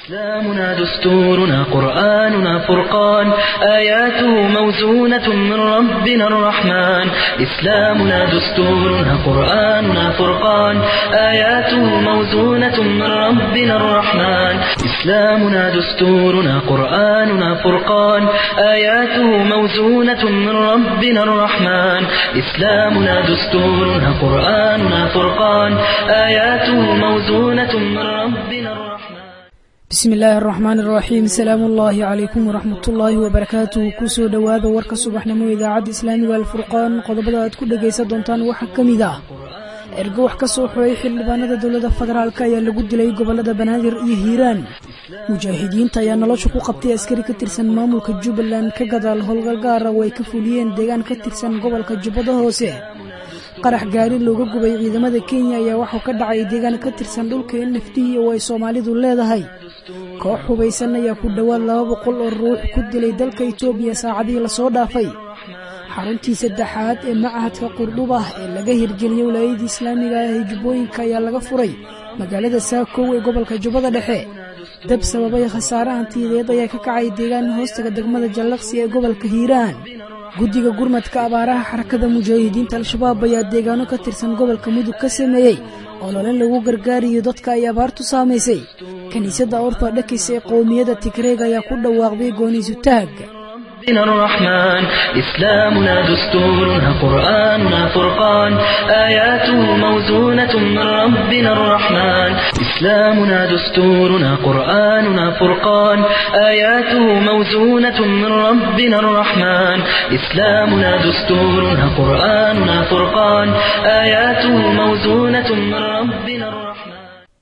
إسلامنا دستورنا قرآننا فرقان آياته موزونة من ربنا الرحمن إسلامنا دستورنا قرآننا فرقان آياته موزونة من ربنا الرحمن إسلامنا دستورنا قرآننا فرقان آياته موزونة من ربنا الرحمن إسلامنا دستورنا قرآننا فرقان آياته موزونة من ربنا الرحمن بسم الله الرحمن الرحيم سلام الله عليكم ورحمة الله وبركاته كسو دواذا ورك صبحنا إذاعة إسلامي والفرقان قضبضا أدكو دقيسة دونتان وحكميدا ergo wax ka soo xooyay xildhibaanada dawladda federaalka ayaa lagu dilay gobolada Banaadir iyo Hiiraan mujaahidiinta ayaa nolosha ku qabtay askari ka tirsan maamulka Jubbaland ka gadaal howlgal gaar ah way ka fuliyeen deegaan ka tirsan gobolka Jubbada Hoose qarax gaari looga gubay ciidamada Kenya ayaa waxa ka dhacay deegaan ka tirsan dhulka NFT oo ay Soomaalidu leedahay koox hubaysan ayaa ku dhawaad 200 oo ruux ku dilay dalka Itoobiya saacadii la soo dhaafay xaruntii saddexaad ee macahadka Qurduba ee laga hirgeliyay wilaayada Islaamiga ah ee Jubbooyinka ayaa laga furay magaalada Saakow ee gobolka Jubbada Dhexe dab sababay khasaare hantiyadeed ayaa ka kacay deegaan hoostaga degmada Jallaqsi ee gobolka Hiiraan guddiga gurmadka abaaraha xarakada mujaahidiinta al-shabaab ayaa deegaano ka tirsan gobolka Mudug ka sameeyay olole lagu gargaariyo dadka ay abaartu saameysay kaniisadda Orthodox ee qowmiyadda Tigreeg ayaa ku dhawaaqday gooniisu taag ربنا الرحمن إسلامنا دستورنا قرآننا فرقان آياته موزونة من ربنا الرحمن إسلامنا دستورنا قرآننا فرقان آياته موزونة من ربنا الرحمن إسلامنا دستورنا قرآننا فرقان آياته موزونة من ربنا الرحمن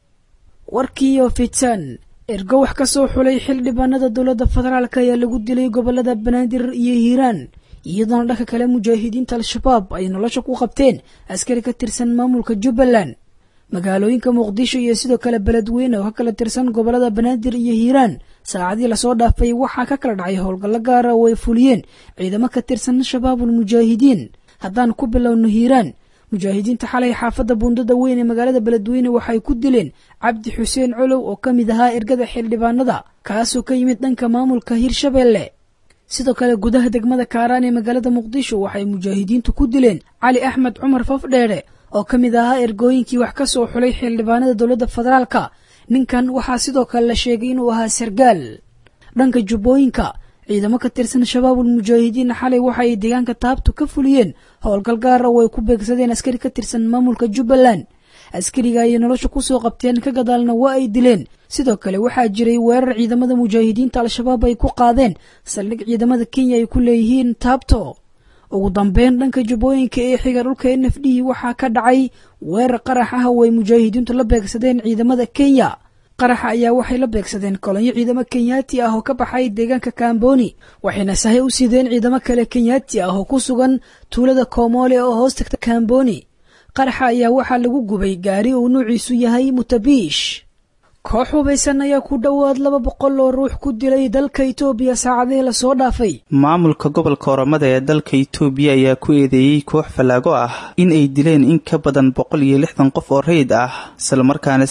warkiyo fitan ergo wax ka soo xulay xildhibaanada dawladda federaalka ayaa lagu dilay gobolada Banaadir iyo Hiiraan iyadoo dhanka kale mujaahidiinta al-shabaab ay nolosha ku qabteen askari ka tirsan maamulka Jubbaland magaalooyinka Muqdisho iyo sidoo kale beledweyne oo kala tirsan gobolada Banaadir iyo Hiiraan saacadii la soo dhaafay waxa ka kala dhacay howlgal gaar ah oo ay fuliyeen ciidamo ka tirsan shabaabul mujaahidiin haddaan ku bilowno Hiiraan mujaahidiinta xalay xaafada buundada weyn ee magaalada beledweyne waxay ku dileen Cabdi Xuseen Colow oo kamid ahaa ergada xildhibaanada kaasoo ka yimid dhanka maamulka Hirshabeelle sidoo kale gudaha degmada Kaaraan ee magaalada Muqdisho waxay mujaahidiintu ku dileen Cali Axmed Cumar Fafdheere oo kamid ahaa ergooyinkii wax ka soo xulay xildhibaanada dawladda federaalka ninkan waxaa sidoo kale la sheegay inuu ahaa sargaal dhanka Jubbooyinka ciidamo ka tirsan shabaabul mujaahidiin xalay waxay deegaanka taabtu ka fuliyeen howlgal gaar ah oo ay ku beegsadeen askari ka tirsan maamulka Jubbaland askariga ay nolosha ku soo qabteen ka gadaalna waa ay dileen sidoo kale waxaa jiray weerar ciidamada mujaahidiinta al-shabaab ay ku qaadeen saldhig ciidamada Kenya ay ku leeyihiin taabto ugu dambeyn dhanka Jubbooyinka ee xiga dhulka NFT waxaa ka dhacay weerar qarax ah oo ay mujaahidiintu la beegsadeen ciidamada Kenya qaraxa ayaa waxay la beegsadeen kolonyo ciidamo Kenyaati ah oo ka baxay deegaanka Kamboni waxayna sahay u sideen ciidamo kale Kenyaati ah oo ku sugan tuulada Komole oo hoos tagta Kamboni qaraxa ayaa waxa lagu gubay gaari uu nuuciisu yahay Mutabish koox hubaysan ayaa ku dhawaad 200 oo ruux ku dilay dalka Itoobiya saacadii la soo dhaafay maamulka gobolka Oromada ee dalka Itoobiya ayaa ku eedeeyay koox falaago ah in ay dileen in ka badan 160 qof oo reyd ah isla markaana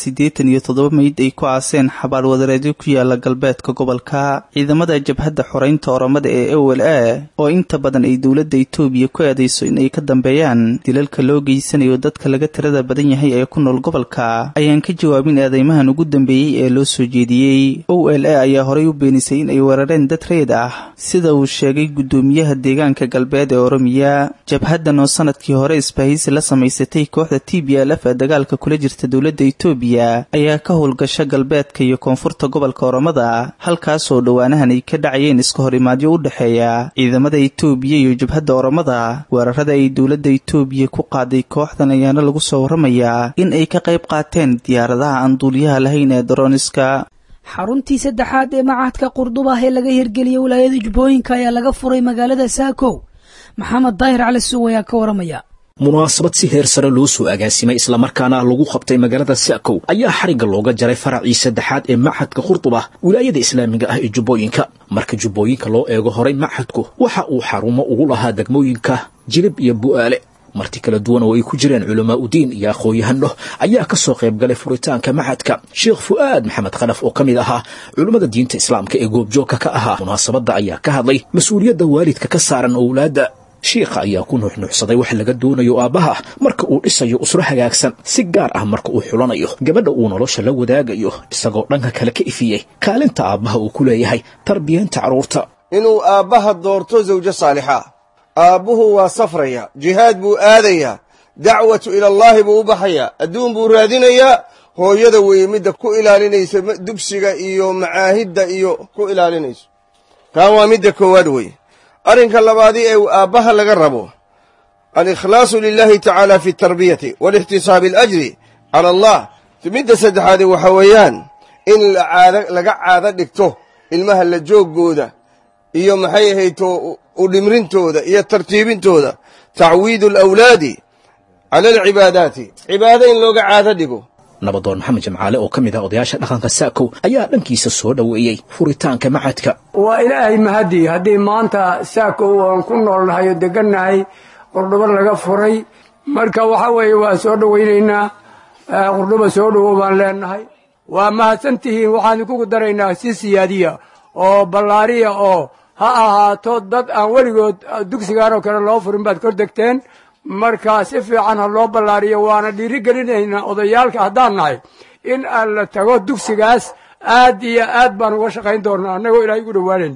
87 meyd ay ku aaseen xabaal wadareedyo ku yaala galbeedka gobolka ciidamada jabhadda xoreynta Oromada ee OLA oo inta badan ay dawladda Itoobiya ku eedeyso in ay ka dambeeyaan dilalka loo geysanayo dadka laga tirada badan yahay ee ku nool gobolka ayaan ka jawaabin eedeymahan ugu ee loo soo jeediyay OLA ayaa horay u beenisay in ay weerareen dad reed ah sida uu sheegay gudoomiyaha deegaanka galbeed ee Oromiya jabhaddan oo sanadkii hore isbahaysi la samaysatay kooxda TPLF ee dagaalka kula jirta dawladda Itoobiya ayaa ka howlgasha galbeedka iyo koonfurta gobolka Oromada halkaas oo dhawaanahan ay ka dhacayeen iska horimaadyo u dhaxeeya ciidamada Itoobiya iyo jabhadda Oromada weerarada ay dawladda Itoobiya ku qaaday kooxdan ayaana lagu soo waramayaa in ay ka qayb qaateen diyaaradaha aan duuliyaha lahayn xaruntii saddexaad ee macahadka Qurduba ee laga hirgeliyay wilaayada Jubbooyinka ayaa laga furay magaalada Saakow Maxamed Daahir Cali Suuq ayaa ka waramaya munaasabad si heer sare loo soo agaasimay isla markaana lagu qabtay magaalada Saakow ayaa xariga looga jaray faracii saddexaad ee macahadka Qurduba wilaayada Islaamiga ah ee Jubbooyinka marka Jubbooyinka loo eego horay macahadku waxa uu xarumo ugu lahaa degmooyinka Jilib iyo Bu'aale marti kala duwan oo ay ku jireen culamaa udiin iyo aqoon-yahano ayaa ka soo qayb galay furitaanka maxadka sheekh fu'aad maxamed khalaf oo ka mid ahaa culimmada diinta islaamka ee goobjoogka ka ahaa munaasabadda ayaa ka hadlay mas-uuliyadda waalidka ka saaran owlaadda shiikha ayaa ku nuuxnuuxsaday wax laga doonayo aabbaha marka uu dhisayo usro hagaagsan si gaar ah marka uu xulanayo gabadha uu nolosha la wadaagayo isagoo dhanka kale ka ifiyey kaalinta aabbaha uu ku leeyahay tarbiyeenta carruurta inuu aabbaha doorto zawjo saalixa aabbuhu waa safraya jihaad buu aadayaa dacwatu ilallaahi buu u baxayaa adduun buu raadinayaa hooyada weeye midda ku ilaalinaysa dugsiga iyo macaahidda iyo ku ilaalinayso taa waa midda koowaad weeye arrinka labaadii ee aabbaha laga rabo alikhlaasu lilahi tacaala fi tarbiyati walixtisaabi alajri cala allah midda saddexaadi waxa weeyaan in laga caado dhigto ilmaha la jooggooda iyo maxay ahayto udhimrintooda iyo tartiibintooda tacwiidu alawlaadi cala alcibaadaati cibaado in looga caado dhigo nabadoon maxamed jamcaale oo ka mid ah odayaasha dhaqanka saakow ayaa dhankiisa soo dhoweeyey furitaanka maxadka waa ilaahay mahadii haddii maanta saakow oon ku noolnahay oo degannahay qurdhubo laga furay marka waxa weeye waa soo dhowaynaynaa qurdhubo soo dhowow baan leenahay waa mahadsantihiin waxaan idinkugu daraynaa si siyaadiya oo ballaariya oo ha ahaato dad aan weligood dugsigaanoo kale loo furin baad kor degteen marka si fiican ha loo ballaariyo waana dhiiri gelinaynaa odayaalka haddaan nahay in aan la tago dugsigaas aad iyo aad baan uga shaqayn doonnaa annagoo ilaahay ugu dhowaanayna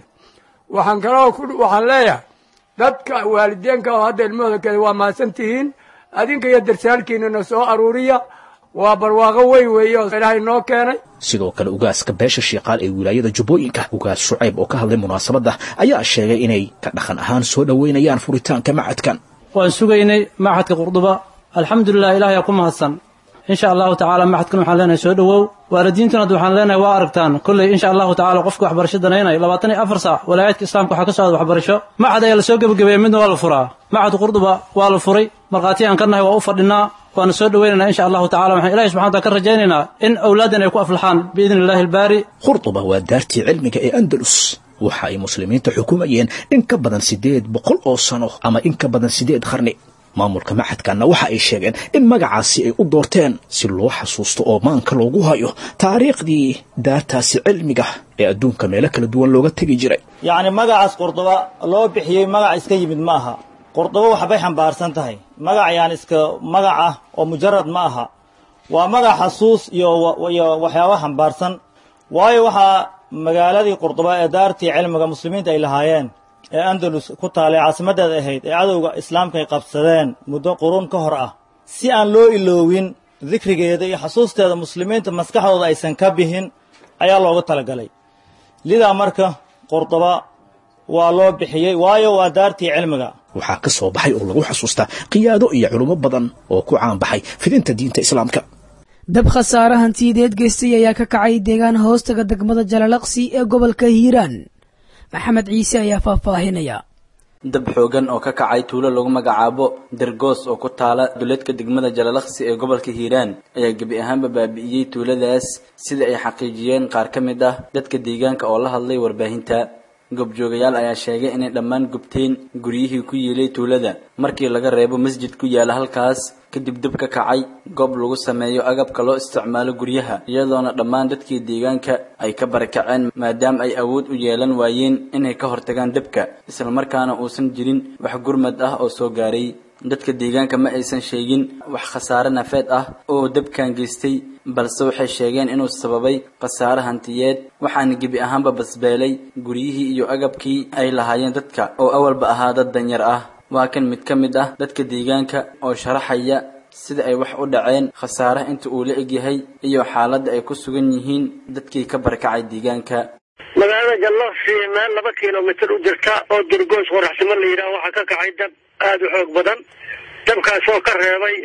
waxaan leeyahay dadka waalideenka oo hadda ilmahooda kale waa mahadsantihiin adinka iyo darsaalkiinana soo aruuriya waa barwaaqo weyn weeye oo ilaahay noo keenay sidoo kale ugaaska beesha shiiqaal ee wilaayada jubbooyinka ugaas shucayb oo ka hadlay munaasabadda ayaa sheegay inay ka dhaqan ahaan soo dhoweynayaan furitaanka macadkan waan sugaynay maxadka qurduba alxamdulilah ilahay aa ku mahadsan insha allahu tacala maxadkan waxaan leenahay soo dhowow waalidiintuna waxaan leenahay waa aragtaan kolley insha allahu tacala qofka waxbarasho danaynay 24 saac walaayaadka islaamka waxaa ka socda waxbarasho maxad ayaa la soo gebagabeeyey midna waa la furaa maxadka qurduba waa la furay markhaati aan ka nahay waa u fadhinaa waana soo dhoweynaynaa insha allahu tacala waxaan ilahi subxana wataala ka rajaynaynaa in awlaadan ay ku aflaxaan biidni illahi albaari qurduba waa daartii cilmiga ee andalus waxa ay muslimiinta xukumayeen in ka badan 800 oo sano ama in ka badan 8 qarni maamulka maxadkana waxa ay sheegeen in magacaasi ay u doorteen si loo xasuusto oo maanka loogu hayo taariikhdii daartaasi cilmiga ee adduunka meelo kala duwan looga tegi jiray yacni magacaas qurduba loo bixiyey magac iska yimid ma aha qurduba waxbay xambaarsan tahay magac yani iska magac ah oo mujarad ma aha waa magac xasuus iyo waxyaabo xambaarsan waayo waxaa magaaladii qurduba ee daartii cilmiga muslimiinta ay lahaayeen ee andalus ku taalay caasimadeeda ahayd ee cadowga islaamka ay qabsadeen muddo quruun ka hor ah si aan loo iloowin dikrigeeda iyo xasuusteeda muslimiinta maskaxdooda aysan ka bixin ayaa loogu talagalay lidaa marka qurduba waa loo bixiyey waayo waa daartii cilmiga waxaa ka soo baxay oo lagu xasuustaa qiyaado iyo culummo badan oo ku caan baxay fidinta diinta islaamka dab khasaare hantiyadeed geystay ayaa ka kacay deegaan hoostaga degmada jalalaqsi ee gobolka hiiraan maxamed ciise ayaa faahfaahinaya dab xoogan oo ka kacay tuulo lagu magacaabo dergoos oo ku taala duleedka degmada jalalaqsi ee gobolka hiiraan ayaa gebi ahaanba baabi'iyey tuuladaas sida ay xaqiijiyeen qaar ka mid ah dadka deegaanka oo la hadlay warbaahinta goobjoogayaal ayaa sheegay inay dhammaan gubteen guryihii ku yiilay tuulada markii laga reebo masjid ku yaala halkaas kadib dab ka kacay goob lagu sameeyo agabka loo isticmaalo guryaha iyadoona dhammaan dadkii deegaanka ay ka barakaceen maadaama ay awood u yeelan waayeen inay ka hortagaan dabka isla markaana uusan jirin wax gurmad ah oo soo gaaray dadka deegaanka ma aysan sheegin wax khasaare nafeed ah oo dabkan geystay balse waxay sheegeen inuu sababay khasaare hantiyeed waxaana gebi ahaanba basbeelay guryihii iyo agabkii ay lahaayeen dadka oo awalba ahaa dad danyar ah waa kan mid ka mid ah dadka deegaanka oo sharaxaya sida ay wax u dhaceen khasaaraha inta uu la egyahay iyo xaaladda ay ku sugan yihiin dadkii ka barakacay deegaanka magaalada jallaqsi meel 2 kilomitir u jirta oo durgoos qoraxsimo la yiraahdo waxa ka kacay dab aad u xoog badan dabkaas oo ka reebay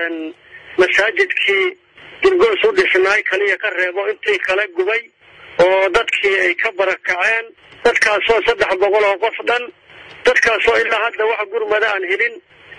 masaajidkii durgoos u dhisnay kaliya ka reebo intii kala gubay oo dadkii ay ka barakaceen dadkaas oo 300 oo qof dhan dadkaas oo ilaa hadda wax gurmada aan helin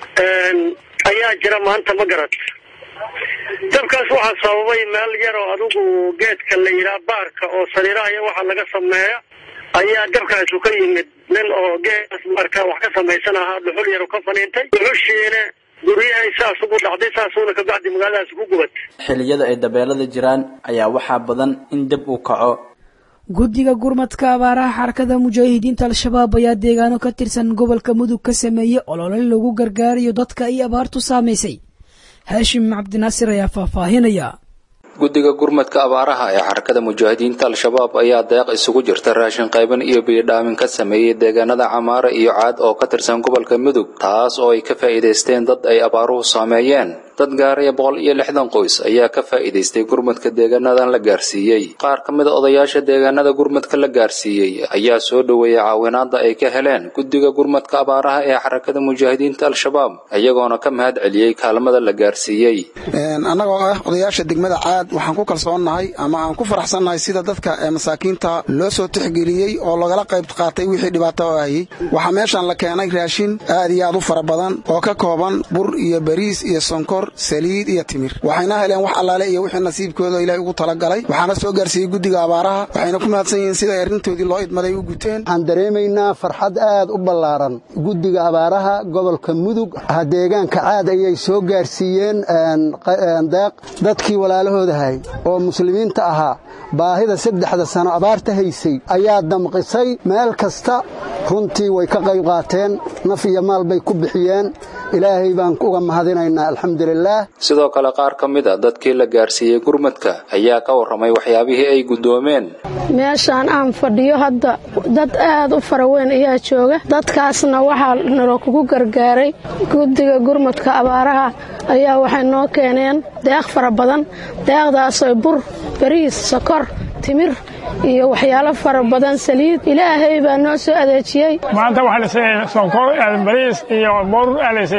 ayaa jira maanta ma garad dabkaas waxaa sababay meel yar oo adigu geedka la yiraahdo baarka oo sariiraha waxa laga sameeyaa ayaa dabkaas ka yimid nin oo geedkaas baarka wax ka sameeysan ahaa dhuxul yar oo ka faniintay dhuxushiina guryahay saas ugu dhacday saasuuna ka bacdi magaaladaas ku gubatay xilliyada ay dabeelada jiraan ayaa waxaa badan in dab uu kaco. guddiga gurmadka abaaraha xarakada mujaahidiinta al-shabaab ayaa deegaano ka tirsan gobolka mudug ka sameeyey olole lagu gargaarayo dadka ay abaartu saamaysay. haashim cabdinaasir ayaa faahfaahinaya. guddiga gurmadka abaaraha ee xarakada mujaahidiinta al-shabaab ayaa deeq isugu jirta raashin qayban iyo biyo-dhaamin ka sameeyey deegaanada Camaara iyo Caad oo ka tirsan gobolka Mudug, taas oo ay ka faa'iideysteen dad ay abaaruhu saameeyeen. dad gaaraya 160 qoys ayaa ka faa'iideystay gurmadka deegaanadan la gaarsiiyey. qaar ka mid ah odayaasha deegaanada gurmadka la gaarsiiyey ayaa soo dhaweeyay caawinaadda ay ka heleen guddiga gurmadka abaaraha ee xarakada mujaahidiinta al-shabaab, ayagoona ka mahad celiyey kaalmada la gaarsiiyey. annagoo ah odayaasha degmada Caad waxaan ku kalsoonahay ama aan ku faraxsanahay sida dadka masaakiinta loo soo tixgeliyey oo lagala qayb qaatay wixii dhibaato ah. waxa meeshan la keenay raashin aad iyo aad u fara badan oo ka kooban bur iyo bariis iyo sonkor, saliid iyo timir. waxayna heleen wax allaale iyo wixii nasiibkooda Ilaahay ugu talagalay. waxaana soo gaarsiiyey guddiga abaaraha, waxayna ku mahadsan yihiin sida arrintoodii loo idmaday u guteen. waxaan dareemaynaa farxad aad u ballaaran. guddiga abaaraha gobolka Mudug deegaanka Caad ayay soo gaarsiiyeen deeq dadkii walaalahooda oo muslimiinta ahaa baahida 3 sano abaarta haysay ayaa damqisay meel kasta. runtii way ka qayb qaateen, naf iyo maal bay ku bixiyeen. ilaahay baan uga mahadinaynaa alxamdulillaah. sidoo kale qaar ka mid ah dadkii la gaarsiiyey gurmadka ayaa ka warramay waxyaabihii ay gudoomeen. meeshaan aan fadhiyo hadda dad aad u faraweyn ayaa jooga. dadkaasna waxaa naloo kugu gargaaray guddiga gurmadka abaaraha ayaa waxay noo keeneen deeq fara badan. deeqdaas oo bur, bariis, sokor, timir iyo waxyaalo fara badan, saliid. ilaahay baa noo soo adeejiyey. maanta waxaa la siiyey sonkor, bariis iyo bur,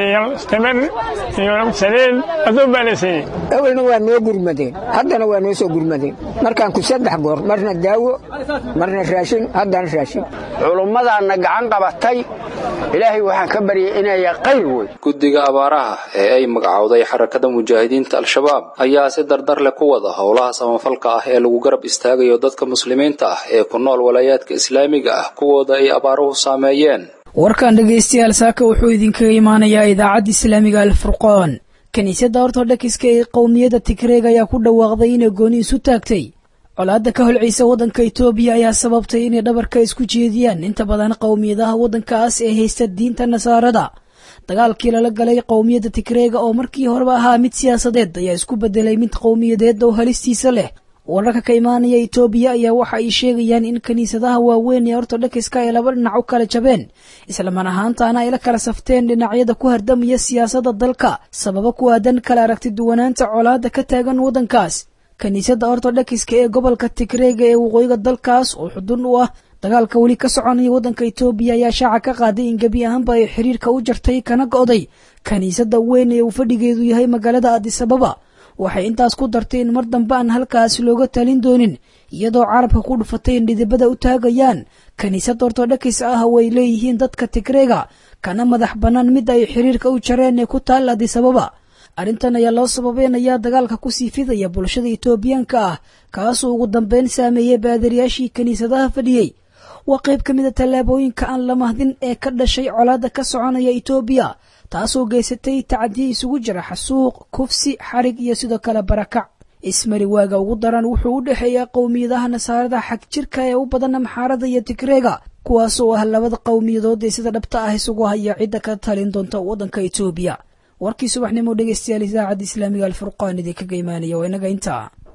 timir iyo saliid aduun baa la siiyey. awalna waa noo gurmadeen, haddana waa noo soo gurmadeen. markaan ku 3 goor, marna daawo, marna raashin, haddana raashin. culummadaana gacan qabatay. ilaahay waxaan ka baryay inay qayl way. guddiga abaaraha ee ay magacowday xarakada mujaahidiinta al-shabaab ayaa si dardar leh ku wada howlaha samafalka ah ee lagu garab istaagayo dadka muslimiinta ah ee ku nool walaayadka islaamiga ah kuwooda ay abaaruhu saameeyeen. warkan dhageystayaal saaka wuxuu idinkaga imaanayaa idaacadda islaamiga al-furqaan. kaniisadda ortodokska ee qowmiyadda Tigreeg ayaa ku dhawaaqday inay gooni isu taagtay. colaadda ka holcaysa waddanka Itoobiya ayaa sababtay inay dhabarka isku jeediyaan inta badan qowmiyadaha waddankaas ee haysta diinta Nasaarada. dagaalkii lala galay qowmiyadda Tigreeg oo markii horeba ahaa mid siyaasadeed ayaa isku bedelay mid qowmiyadeed oo halistiisa leh. wararka ka imaanaya Itoobiya ayaa waxa ay sheegayaan in kaniisadaha waaweyn ee ortodokska ay laba dhinac u kala jabeen, isla mar ahaantaana ay la kala safteen dhinacyada ku hardamaya siyaasadda dalka sababo ku aadan kala aragti duwanaanta colaadda ka taagan waddankaas. kaniisadda ortodokska ee gobolka Tigreeg ee waqooyiga dalkaas oo xudun u ah dagaalka weli ka soconaya waddanka Itoobiya ayaa shaaca ka qaaday in gebi ahaanba ay xiriirka u jartay kana go'day kaniisadda weyn ee uu fadhigeedu yahay magaalada Addis Ababa. waxay intaas ku dartay in mar dambe aan halkaas looga talin doonin, iyadoo carabka ku dhufatay in dhidibada u taagayaan kaniisad ortodoks ah oo ay leeyihiin dadka Tigreega kana madax bannaan mid ay xiriirka u jareen ee ku taal Addis Ababa. arrintan ayaa loo sababeynayaa dagaalka ku sii fidaya bulshada Itoobiyaanka ah kaasoo ugu dambeyn saameeyay baadariyaashii kaniisadaha fadhiyey. waa qayb ka mid ah tallaabooyinka aan la mahdin ee ka dhashay colaadda ka soconaya Itoobiya, taasoo geysatay tacdiye isugu jira xasuuq, kufsi, xarig iyo sidoo kale barakac. ismari waaga ugu daran wuxuu u dhexeeyaa qowmiyadaha Nasaarada xag jirka ee u badan Amxaarada iyo Tigreega, kuwaasoo ah labada qowmiyadood ee sida dhabta ah isugu haya cidda ka talin doonta waddanka Itoobiya. warkii subaxnimo dhegeystayaal idaacadda islaamiga al-furqaan idinkaga imaanaya waa inaga intaa.